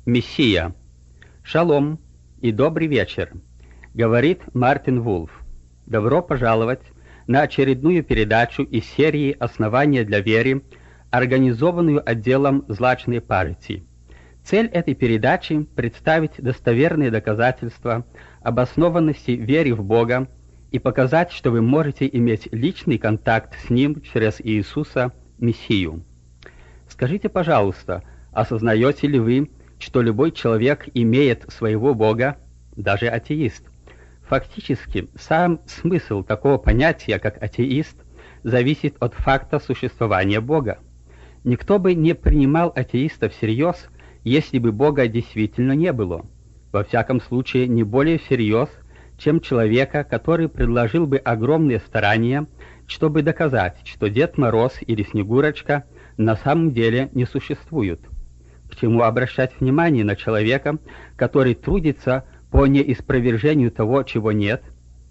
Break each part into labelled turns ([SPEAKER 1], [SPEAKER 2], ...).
[SPEAKER 1] Мессия. Шалом и добрый вечер, говорит Мартин Вулф. Добро пожаловать на очередную передачу из серии «Основания для веры», организованную отделом «Злачной партии». Цель этой передачи – представить достоверные доказательства обоснованности веры в Бога и показать, что вы можете иметь личный контакт с Ним через Иисуса Мессию. Скажите, пожалуйста, осознаете ли вы, что любой человек имеет своего Бога, даже атеист? Фактически, сам смысл такого понятия, как атеист, зависит от факта существования Бога. Никто бы не принимал атеиста всерьез, если бы Бога действительно не было. Во всяком случае, не более всерьез, чем человека, который предложил бы огромные старания, чтобы доказать, что Дед Мороз или Снегурочка на самом деле не существуют. К чему обращать внимание на человека, который трудится по неиспровержению того, чего нет?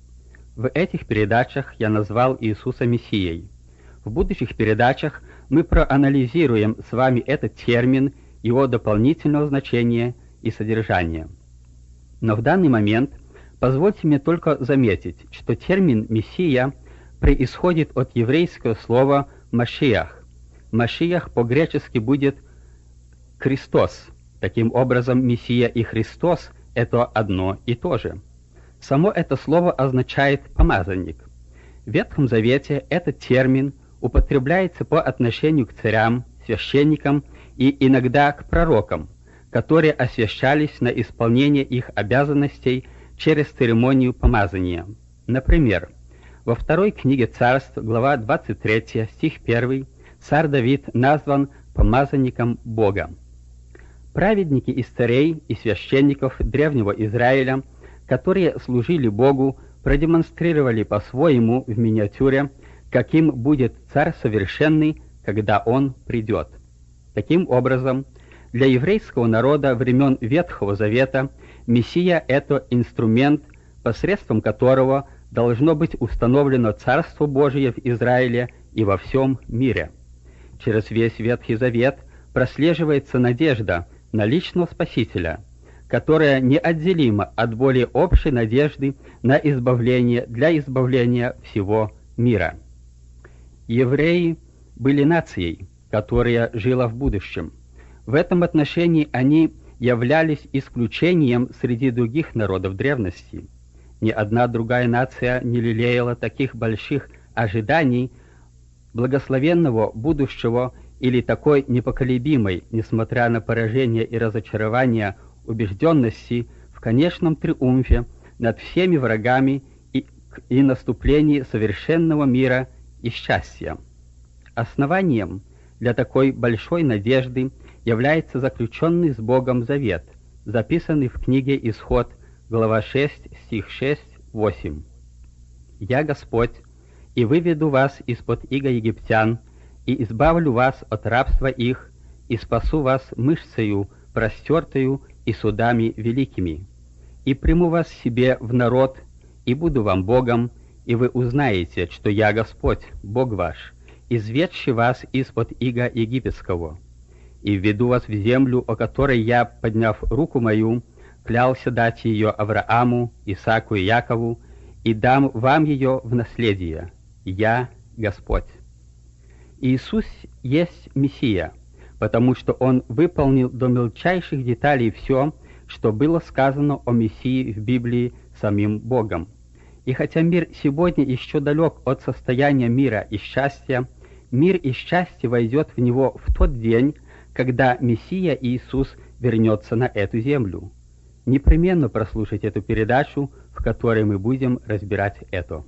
[SPEAKER 1] В этих передачах я назвал Иисуса Мессией. В будущих передачах мы проанализируем с вами этот термин, его дополнительного значения и содержания. Но в данный момент позвольте мне только заметить, что термин «мессия» происходит от еврейского слова «машиах». «Машиах» по-гречески будет «Христос». Таким образом, «мессия» и «Христос» — это одно и то же. Само это слово означает «помазанник». В Ветхом Завете этот термин употребляется по отношению к царям, священникам и иногда к пророкам, которые освящались на исполнение их обязанностей через церемонию помазания. Например, во второй книге Царств, глава 23, стих 1, царь Давид назван помазанником Бога. Праведники из царей и священников древнего Израиля, которые служили Богу, продемонстрировали по-своему в миниатюре, каким будет царь совершенный, когда он придет. Таким образом, для еврейского народа времен Ветхого Завета Мессия — это инструмент, посредством которого должно быть установлено Царство Божие в Израиле и во всем мире. Через весь Ветхий Завет прослеживается надежда на личного Спасителя, которая неотделима от более общей надежды на избавление для избавления всего мира. Евреи были нацией, которая жила в будущем. В этом отношении они являлись исключением среди других народов древности. Ни одна другая нация не лелеяла таких больших ожиданий благословенного будущего или такой непоколебимой, несмотря на поражение и разочарование, убежденности в конечном триумфе над всеми врагами и наступлении совершенного мира и счастья. Основанием для такой большой надежды является заключенный с Богом завет, записанный в книге Исход, глава 6, стих 6-8. «Я Господь, и выведу вас из-под иго египтян, и избавлю вас от рабства их, и спасу вас мышцею, простертою и судами великими, и приму вас себе в народ, и буду вам Богом, и вы узнаете, что я Господь, Бог ваш, изведший вас из-под ига египетского, и введу вас в землю, о которой я, подняв руку мою, клялся дать ее Аврааму, Исааку и Якову, и дам вам ее в наследие. Я Господь». Иисус есть Мессия, потому что Он выполнил до мельчайших деталей все, что было сказано о Мессии в Библии самим Богом. И хотя мир сегодня еще далек от состояния мира и счастья, мир и счастье войдет в него в тот день, когда Мессия Иисус вернется на эту землю. Непременно прослушайте эту передачу, в которой мы будем разбирать это.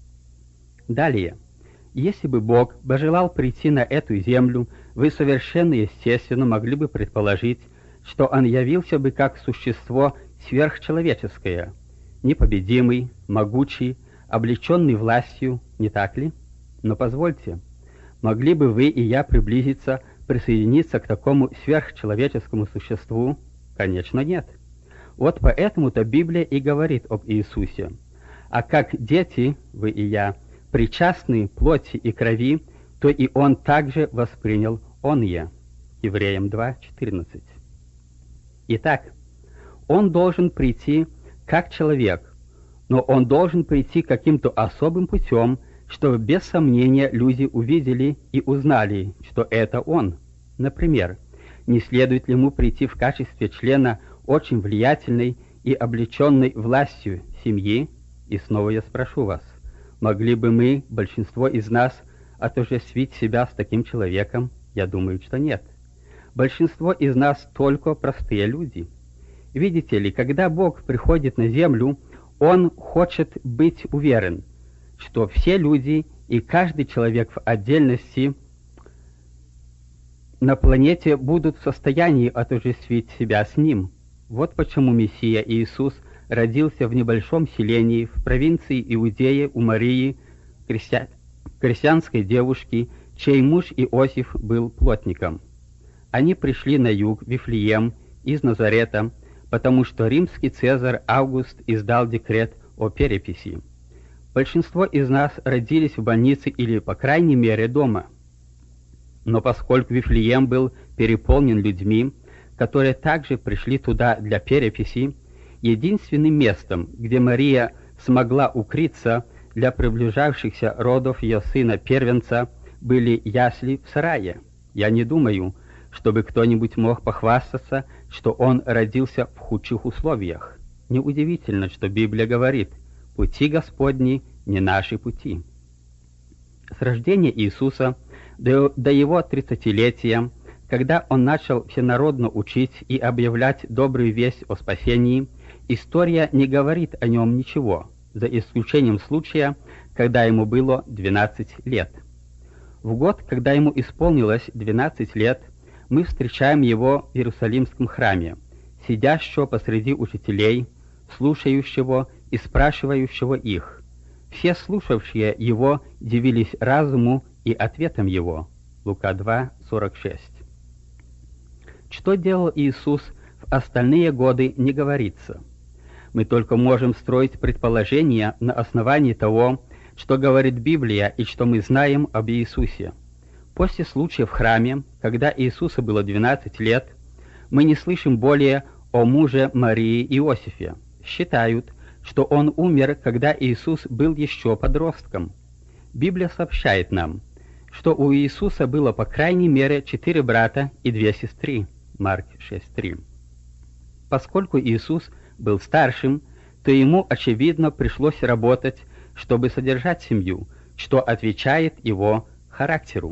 [SPEAKER 1] Далее. Если бы Бог пожелал прийти на эту землю, вы совершенно естественно могли бы предположить, что Он явился бы как существо сверхчеловеческое, непобедимый, могучий, облеченный властью, не так ли? Но позвольте, могли бы вы и я приблизиться, присоединиться к такому сверхчеловеческому существу? Конечно, нет. Вот поэтому-то Библия и говорит об Иисусе. А как дети, вы и я, причастны плоти и крови, то и Он также воспринял оние. Евреям 2:14. Итак, он должен прийти как человек, но он должен прийти каким-то особым путем, чтобы без сомнения люди увидели и узнали, что это он. Например, не следует ли ему прийти в качестве члена очень влиятельной и облеченной властью семьи? И снова я спрошу вас, могли бы мы, большинство из нас, отождествить себя с таким человеком? Я думаю, что нет. Большинство из нас только простые люди. Видите ли, когда Бог приходит на землю, Он хочет быть уверен, что все люди и каждый человек в отдельности на планете будут в состоянии отождествить себя с Ним. Вот почему Мессия Иисус родился в небольшом селении в провинции Иудеи у Марии, крестьянской девушки, чей муж Иосиф был плотником. Они пришли на юг, в Вифлеем, из Назарета, потому что римский Цезарь Август издал декрет о переписи. Большинство из нас родились в больнице или, по крайней мере, дома. Но поскольку Вифлеем был переполнен людьми, которые также пришли туда для переписи, единственным местом, где Мария смогла укрыться для приближавшихся родов ее сына-первенца, были ясли в сарае. Я не думаю, чтобы кто-нибудь мог похвастаться, что он родился в худших условиях. Неудивительно, что Библия говорит: «Пути Господни не наши пути». С рождения Иисуса до его 30-летия, когда он начал всенародно учить и объявлять добрую весть о спасении, история не говорит о нем ничего, за исключением случая, когда ему было 12 лет. В год, когда ему исполнилось 12 лет, мы встречаем его в Иерусалимском храме, сидящего посреди учителей, слушающего и спрашивающего их. Все слушавшие его дивились разуму и ответам его. Лука 2:46. Что делал Иисус в остальные годы, не говорится. Мы только можем строить предположения на основании того, что говорит Библия и что мы знаем об Иисусе. После случая в храме, когда Иисусу было 12 лет, мы не слышим более о муже Марии Иосифе. Считают, что он умер, когда Иисус был еще подростком. Библия сообщает нам, что у Иисуса было по крайней мере 4 брата и 2 сестры. Марк 6:3. Поскольку Иисус был старшим, то ему, очевидно, пришлось работать, чтобы содержать семью, что отвечает его характеру.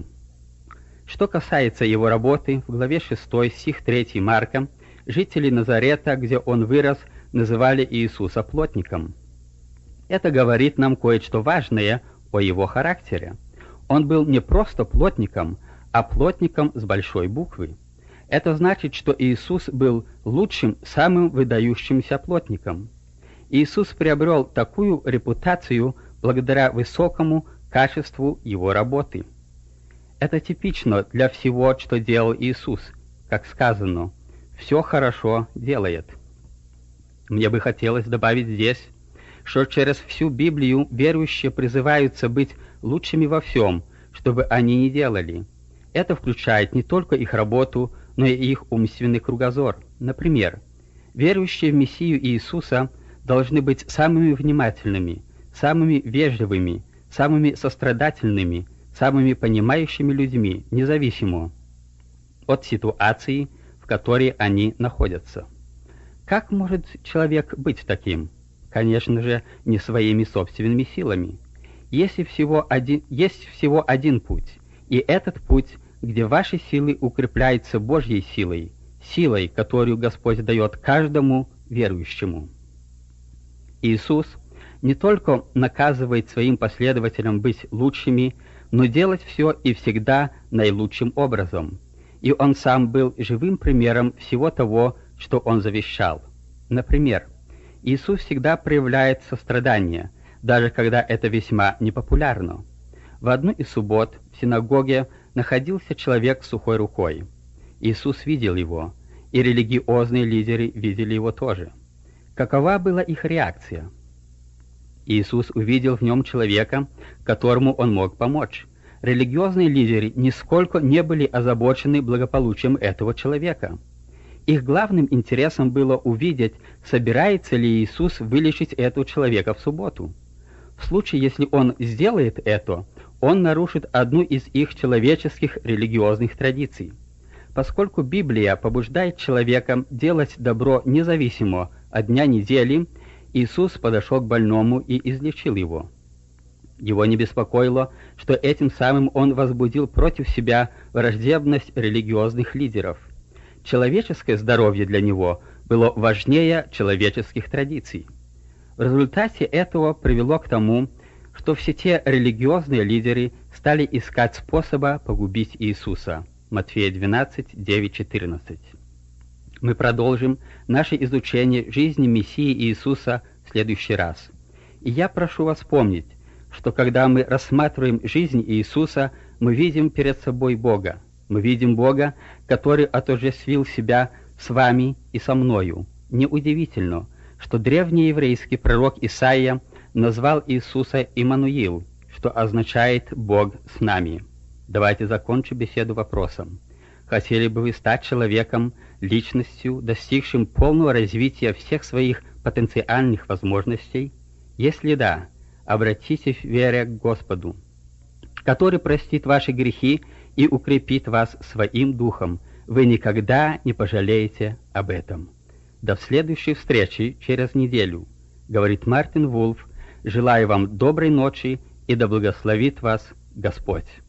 [SPEAKER 1] Что касается его работы, в главе 6, стих 3 Марка, жители Назарета, где он вырос, называли Иисуса плотником. Это говорит нам кое-что важное о его характере. Он был не просто плотником, а плотником с большой буквы. Это значит, что Иисус был лучшим, самым выдающимся плотником. Иисус приобрел такую репутацию благодаря высокому качеству его работы. Это типично для всего, что делал Иисус. Как сказано, «все хорошо делает». Мне бы хотелось добавить здесь, что через всю Библию верующие призываются быть лучшими во всем, чтобы они не делали. Это включает не только их работу, но и их умственный кругозор. Например, верующие в Мессию Иисуса должны быть самыми внимательными, самыми вежливыми, самыми сострадательными, самыми понимающими людьми, независимо от ситуации, в которой они находятся. Как может человек быть таким? Конечно же, не своими собственными силами. Есть всего один путь, и этот путь, где ваши силы укрепляются Божьей силой, силой, которую Господь дает каждому верующему. Иисус не только наказывает своим последователям быть лучшими, но делать все и всегда наилучшим образом. И Он сам был живым примером всего того, что Он завещал. Например, Иисус всегда проявляет сострадание, даже когда это весьма непопулярно. В одну из суббот в синагоге находился человек с сухой рукой. Иисус видел его, и религиозные лидеры видели его тоже. Какова была их реакция? Иисус увидел в нем человека, которому он мог помочь. Религиозные лидеры нисколько не были озабочены благополучием этого человека. Их главным интересом было увидеть, собирается ли Иисус вылечить этого человека в субботу. В случае, если он сделает это, он нарушит одну из их человеческих религиозных традиций. Поскольку Библия побуждает человека делать добро независимо от дня недели, Иисус подошел к больному и излечил его. Его не беспокоило, что этим самым он возбудил против себя враждебность религиозных лидеров. Человеческое здоровье для него было важнее человеческих традиций. В результате этого привело к тому, что все те религиозные лидеры стали искать способа погубить Иисуса. Матфея 12, 9, 14. Мы продолжим наше изучение жизни Мессии Иисуса в следующий раз. И я прошу вас помнить, что когда мы рассматриваем жизнь Иисуса, мы видим перед собой Бога. Мы видим Бога, который отождествил себя с вами и со мною. Неудивительно, что древний еврейский пророк Исаия назвал Иисуса Иммануил, что означает «Бог с нами». Давайте закончим беседу вопросом. Хотели бы вы стать человеком, личностью, достигшим полного развития всех своих потенциальных возможностей? Если да, обратитесь в вере к Господу, который простит ваши грехи и укрепит вас своим духом. Вы никогда не пожалеете об этом. До следующей встречи через неделю, говорит Мартин Вулф. Желаю вам доброй ночи и да благословит вас Господь.